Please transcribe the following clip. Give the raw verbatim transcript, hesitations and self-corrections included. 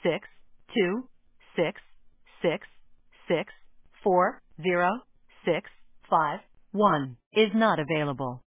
six two six six six four zero six five one is not available.